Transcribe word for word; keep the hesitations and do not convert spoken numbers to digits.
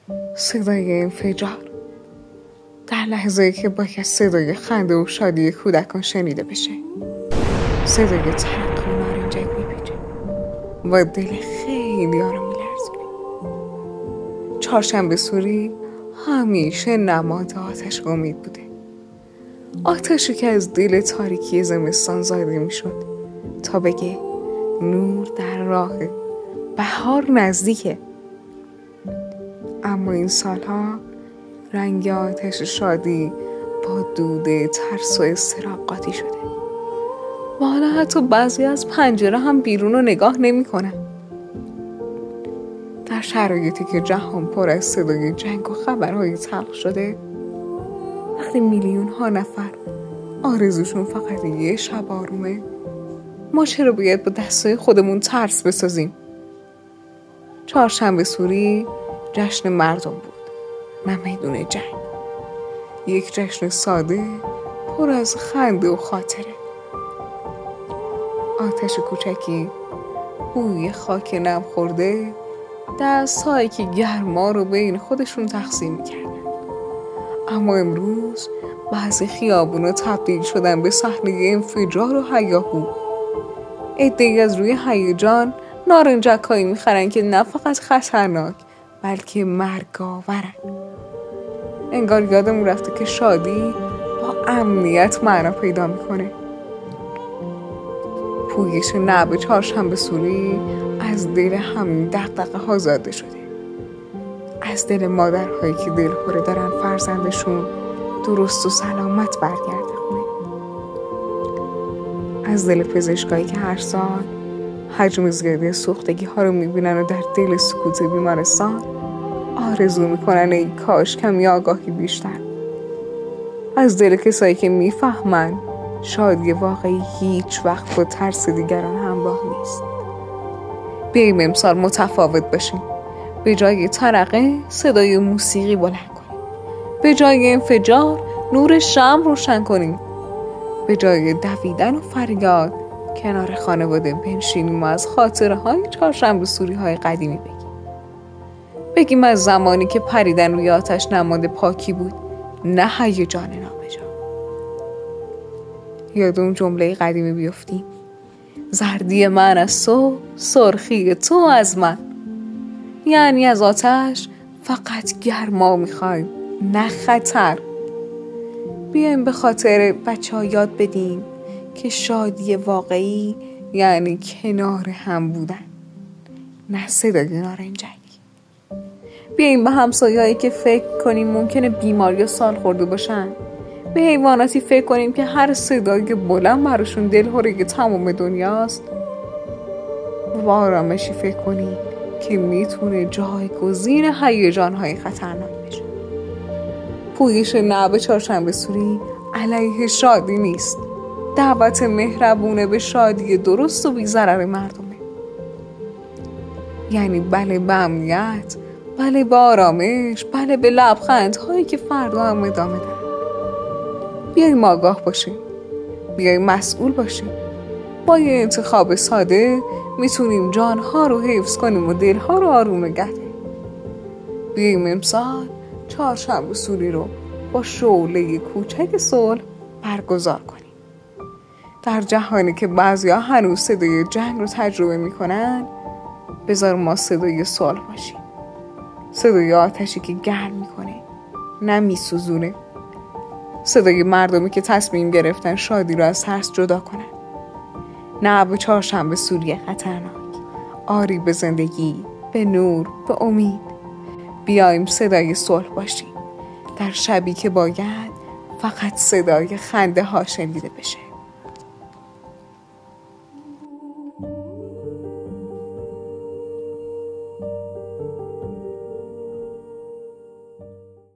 صدای انفجار، در لحظه‌ای که باید صدای خنده و شادی کودکان شنیده بشه. صدای ترقه و نارنجک میپیچه و دل خیلی ها رو میلرزونه. چهارشنبه سوری همیشه نماد آتش امید بوده، آتشی که از دل تاریکی زمستان زاده میشد تا بگه نور در راهه، بهار نزدیکه. اما این سالها رنگ آتش شادی با دوده ترس و اضطراب قاطی شده و حالا حتی بعضی از پنجره هم بیرون رو نگاه نمی کنن. در شرایطی که جهان پر از صدای جنگ و خبرهای تلخ شده، وقتی میلیون ها نفر آرزوشون فقط یه شب آرومه، ما چرا باید با دستای خودمون ترس بسازیم؟ چهارشنبه سوری جشن مردم بود، نه میدون جنگ. یک جشن ساده پر از خنده و خاطره. آتش کوچکی، بوی خاک نم خورده، دست‌هایی که گرما رو بین خودشون تقسیم می‌کردن. اما امروز بعضی خیابونا تبدیل شدن به صحنه انفجار و هیاهو. عده‌ای از روی هیجان نارنجک‌هایی می‌خرن که نه فقط خطرناک بلکه مرگاورن. انگار یادمون رفته که شادی با امنیت معنا پیدا میکنه. پویش نعب چهارشنبه سوری از دل همین دغدغه ها زاده شده، از دل مادرهایی که دلخوره دارن فرزندشون درست و سلامت برگرده خونه، از دل پزشکایی که هر سال حجم زیاده سوختگی ها رو میبینن و در دل سکوت بیمارستان آرزو میکنن ای کاش کمی آگاهی بیشتر، از دل کسایی که میفهمن شادی واقعی هیچ وقت با ترس دیگران همراه نیست. بیاییم امسال متفاوت باشیم. به جای ترقه صدای موسیقی بلند کنیم، به جای انفجار نور شمع روشن کنیم، به جای دویدن و فریاد کنار خانواده بنشینیم و از خاطره های چهارشنبه سوری های قدیمی بگیم. بگیم از زمانی که پریدن روی آتش نماد پاکی بود، نه هیجان نابجا. یاد اون جمله قدیمی بیفتیم: زردی من از تو، سرخی تو از من. یعنی از آتش فقط گرما میخوایم، نه خطر. بیایم به خاطر بچه ها یاد بدیم که شادی واقعی یعنی کنار هم بودن، نه صدای نارنجک. بیاییم به همسایه‌هایی که فکر کنیم ممکنه بیماری یا سال خورده باشن، به حیواناتی فکر کنیم که هر صدای بلند براشون دلهوره تمام دنیاست، و با آرامشی فکر کنیم که میتونه جایگزین هیجان‌های خطرناک بشه. پویش نعب چهارشنبه سوری علیه شادی نیست، دعوت مهربونه به شادی درست و بی ضرر مردمه. یعنی بله به امنیت، بله به آرامش، بله به لبخندهایی که فردا هم ادامه دارن. بیاییم آگاه باشیم، بیاییم مسئول باشیم. با یه انتخاب ساده میتونیم جانها رو حفظ کنیم و دلها رو آروم نگه داریم. بیاییم امسال چهارشنبه سوری رو با شعله کوچک صلح برگزار کنیم. در جهانی که بعضیا هنوز صدای جنگ رو تجربه میکنن، بذار ما صدای صلح باشیم. صدای آتشی که گرم میکنه، نه میسوزونه. صدای مردمی که تصمیم گرفتن شادی رو از ترس جدا کنن. نه به چهارشنبه سوری خطرناک، آری به زندگی، به نور، به امید. بیایم صدای صلح باشیم در شبی که باید فقط صدای خنده ها شنیده بشه.